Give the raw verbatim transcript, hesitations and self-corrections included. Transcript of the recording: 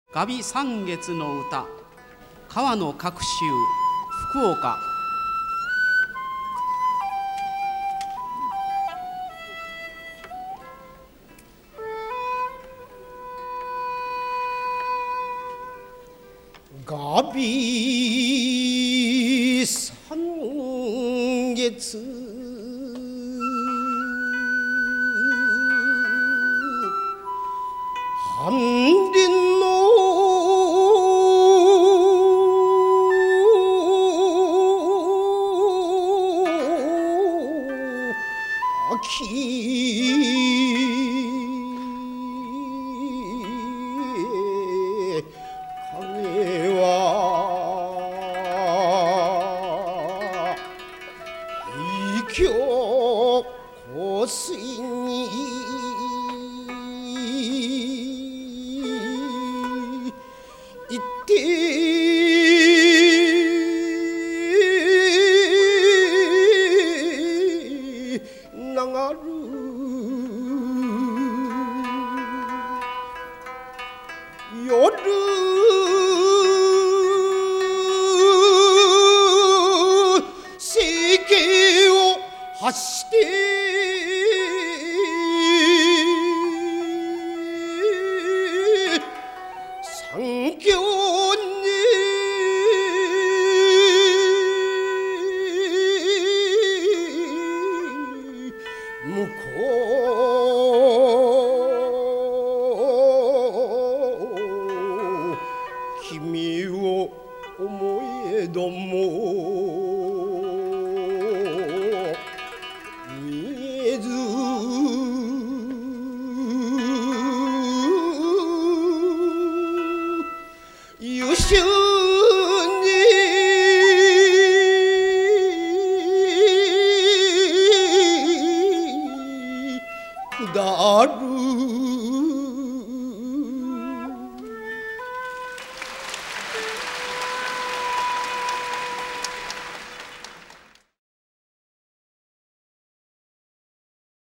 ガビ三月の歌、川の各州福岡。 ガビ三月半輪の影は異郷湖水に行って流る夜世界を発して三峡に向こう君を思えども見えず優秀に下る